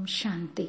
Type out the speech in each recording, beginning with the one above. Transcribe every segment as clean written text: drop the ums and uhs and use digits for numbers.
शांति।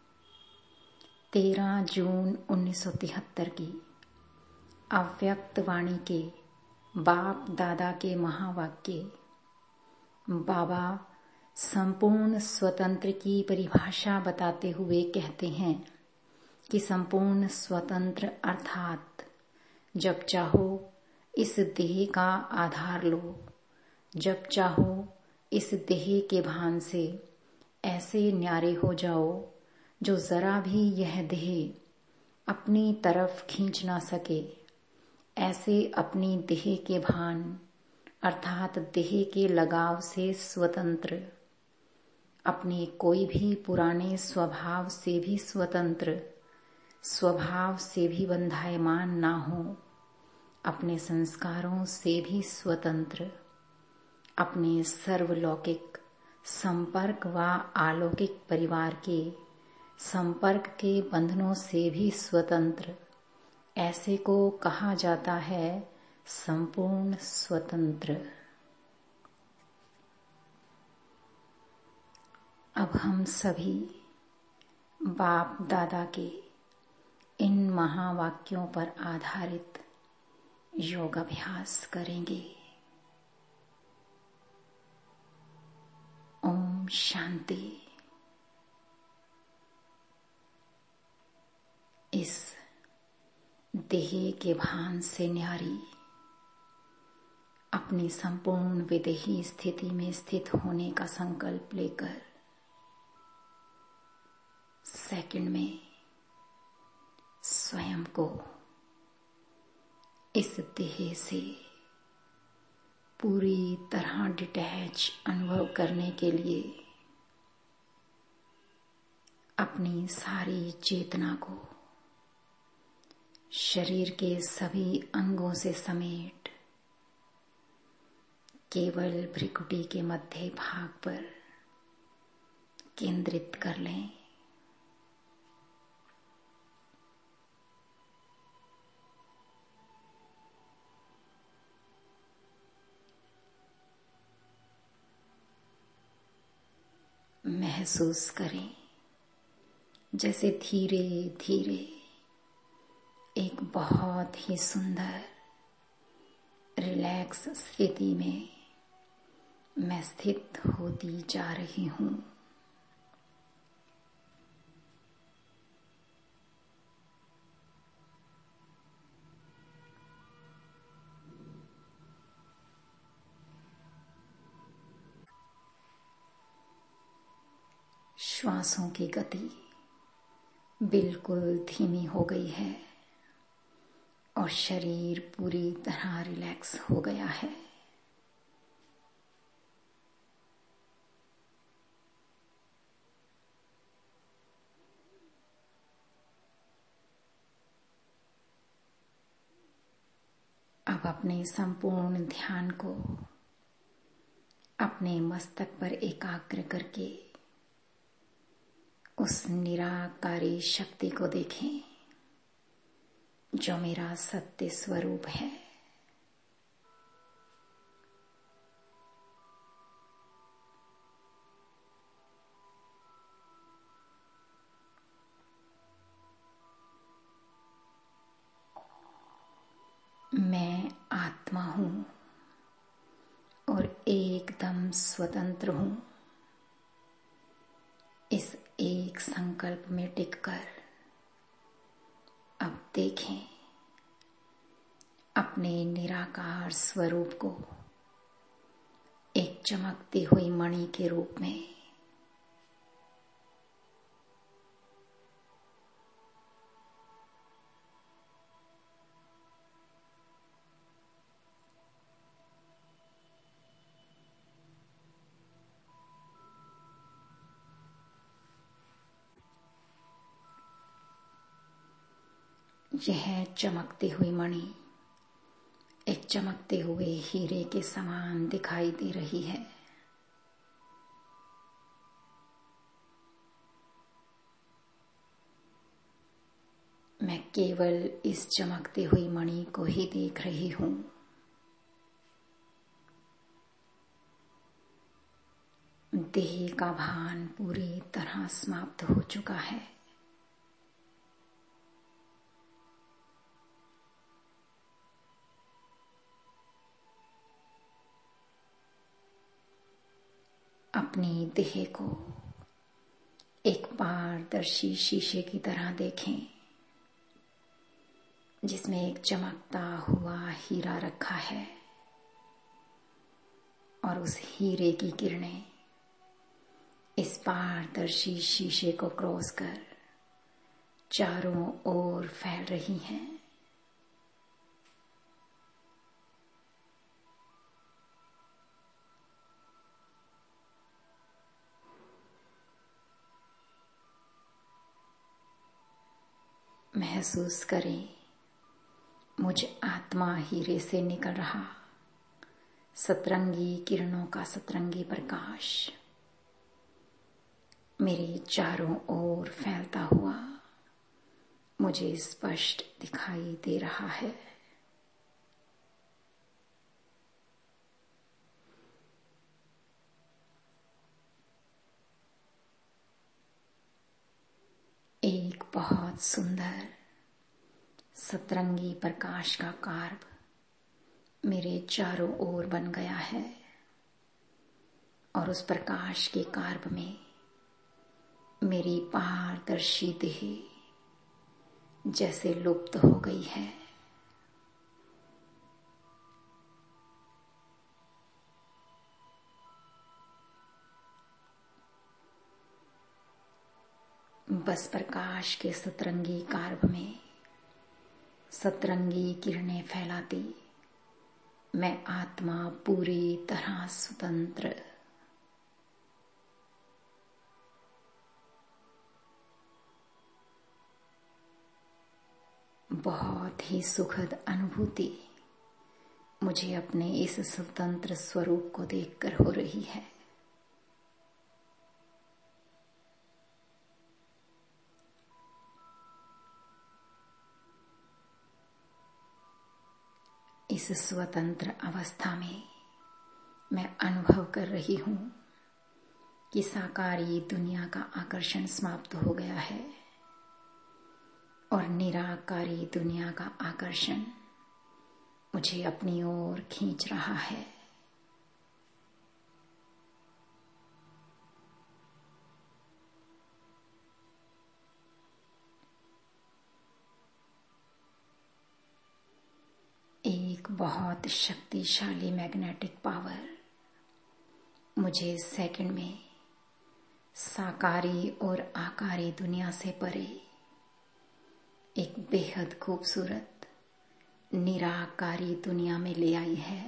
13 जून 1973 की अव्यक्त वाणी के बाप दादा के महावाक्य। बाबा संपूर्ण स्वतंत्र की परिभाषा बताते हुए कहते हैं कि संपूर्ण स्वतंत्र अर्थात जब चाहो इस देह का आधार लो, जब चाहो इस देह के भान से ऐसे न्यारे हो जाओ जो जरा भी यह देह अपनी तरफ खींच ना सके। ऐसे अपनी देह के भान अर्थात देह के लगाव से स्वतंत्र, अपने कोई भी पुराने स्वभाव से भी स्वतंत्र, स्वभाव से भी बंधायमान ना हो, अपने संस्कारों से भी स्वतंत्र, अपने सर्वलौकिक संपर्क व अलौकिक परिवार के संपर्क के बंधनों से भी स्वतंत्र। ऐसे को कहा जाता है संपूर्ण स्वतंत्र। अब हम सभी बाप दादा के इन महावाक्यों पर आधारित योग अभ्यास करेंगे। ओम शांति। इस देह के भान से न्यारी अपनी संपूर्ण विदेही स्थिति में स्थित होने का संकल्प लेकर सेकंड में स्वयं को इस देह से पूरी तरह डिटैच अनुभव करने के लिए अपनी सारी चेतना को शरीर के सभी अंगों से समेट केवल भ्रिकुटी के मध्य भाग पर केंद्रित कर लें। महसूस करें जैसे धीरे धीरे एक बहुत ही सुंदर रिलैक्स स्थिति में मैं स्थित होती जा रही हूँ। श्वासों की गति बिल्कुल धीमी हो गई है और शरीर पूरी तरह रिलैक्स हो गया है। अब अपने संपूर्ण ध्यान को अपने मस्तक पर एकाग्र करके उस निराकारी शक्ति को देखें जो मेरा सत्य स्वरूप है। मैं आत्मा हूँ और एकदम स्वतंत्र हूँ। इस एक संकल्प में टिककर अब देखें अपने निराकार स्वरूप को एक चमकती हुई मणि के रूप में। यह चमकती हुई मणि एक चमकते हुए हीरे के समान दिखाई दे रही है। मैं केवल इस चमकती हुई मणि को ही देख रही हूँ। देह का भान पूरी तरह समाप्त हो चुका है। अपनी देह को एक पारदर्शी शीशे की तरह देखें, जिसमें एक चमकता हुआ हीरा रखा है और उस हीरे की किरणें इस पारदर्शी शीशे को क्रॉस कर चारों ओर फैल रही हैं। महसूस करें, मुझ आत्मा हीरे से निकल रहा सतरंगी किरणों का सतरंगी प्रकाश मेरे चारों ओर फैलता हुआ मुझे स्पष्ट दिखाई दे रहा है। एक बहुत सुंदर सतरंगी प्रकाश का कार्ब मेरे चारों ओर बन गया है और उस प्रकाश के कार्ब में मेरी पारदर्शी देह जैसे लुप्त हो गई है। बस प्रकाश के सतरंगी कार्ब में सतरंगी किरणें फैलाती मैं आत्मा पूरी तरह स्वतंत्र, बहुत ही सुखद अनुभूति मुझे अपने इस स्वतंत्र स्वरूप को देखकर हो रही है। इस स्वतंत्र अवस्था में मैं अनुभव कर रही हूं कि साकारी दुनिया का आकर्षण समाप्त हो गया है और निराकारी दुनिया का आकर्षण मुझे अपनी ओर खींच रहा है। एक बहुत शक्तिशाली मैग्नेटिक पावर मुझे सेकंड में साकारी और आकारी दुनिया से परे एक बेहद खूबसूरत निराकारी दुनिया में ले आई है।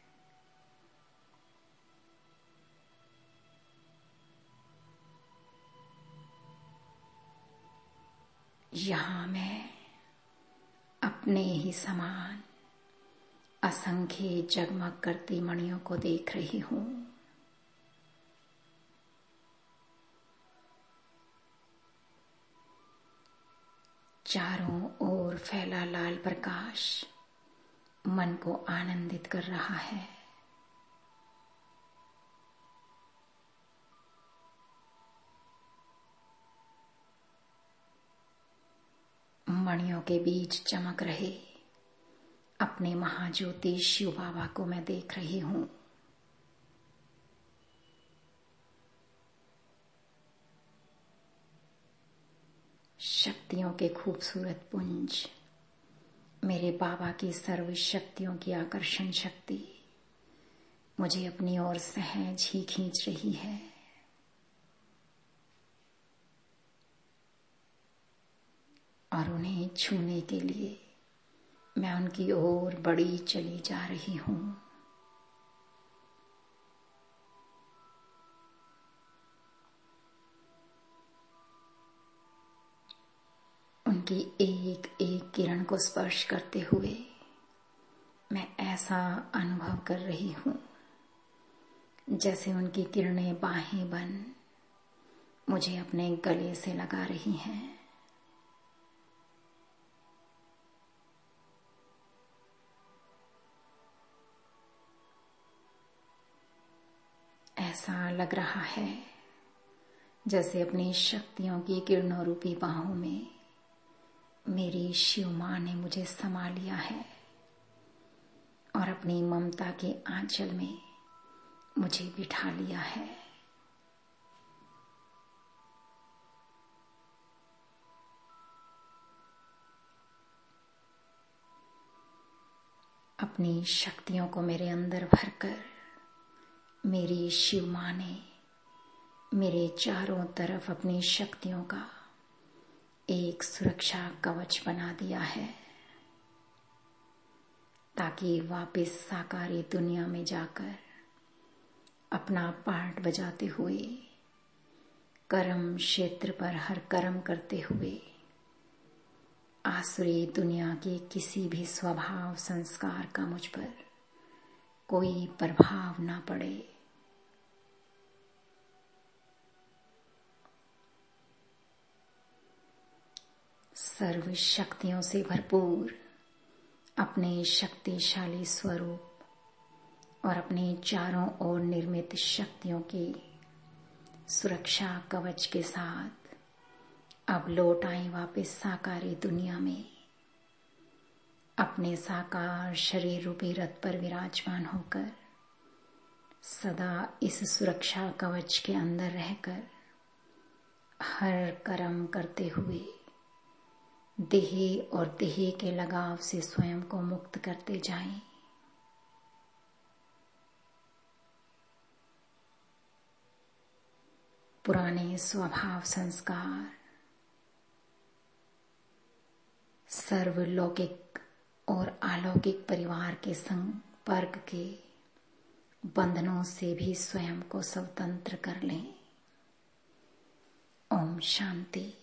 यहां मैं अपने ही समान असंख्य जगमग करती मणियों को देख रही हूं। चारों ओर फैला लाल प्रकाश मन को आनंदित कर रहा है। मणियों के बीच चमक रहे अपने महाज्योति शिव बाबा को मैं देख रही हूं। शक्तियों के खूबसूरत पुंज मेरे बाबा की सर्व शक्तियों की आकर्षण शक्ति मुझे अपनी ओर सहज ही खींच रही है। और उन्हें छूने के लिए मैं उनकी ओर बढ़ी चली जा रही हूं। उनकी एक एक किरण को स्पर्श करते हुए मैं ऐसा अनुभव कर रही हूं जैसे उनकी किरणें बाहें बन मुझे अपने गले से लगा रही हैं। ऐसा लग रहा है जैसे अपनी शक्तियों की किरणों रूपी बाहों में मेरी शिव मां ने मुझे समा लिया है और अपनी ममता के आंचल में मुझे बिठा लिया है। अपनी शक्तियों को मेरे अंदर भरकर मेरी शिव मां ने मेरे चारों तरफ अपनी शक्तियों का एक सुरक्षा कवच बना दिया है, ताकि वापस साकारी दुनिया में जाकर अपना पार्ट बजाते हुए कर्म क्षेत्र पर हर कर्म करते हुए आसुरी दुनिया के किसी भी स्वभाव संस्कार का मुझ पर कोई प्रभाव ना पड़े। सर्व शक्तियों से भरपूर अपने शक्तिशाली स्वरूप और अपने चारों ओर निर्मित शक्तियों के सुरक्षा कवच के साथ अब लौट आए वापस साकारी दुनिया में, अपने साकार शरीर रूपी रथ पर विराजमान होकर सदा इस सुरक्षा कवच के अंदर रहकर हर कर्म करते हुए देह और देह के लगाव से स्वयं को मुक्त करते जाएं। पुराने स्वभाव संस्कार सर्वलौकिक और अलौकिक परिवार के संपर्क के बंधनों से भी स्वयं को स्वतंत्र कर लें। ओम शांति।